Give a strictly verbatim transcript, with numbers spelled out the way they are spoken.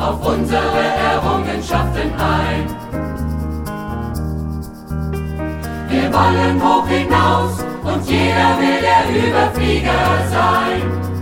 auf unsere Errungenschaften ein. Wir wollen hoch hinaus und jeder will der Überflieger sein.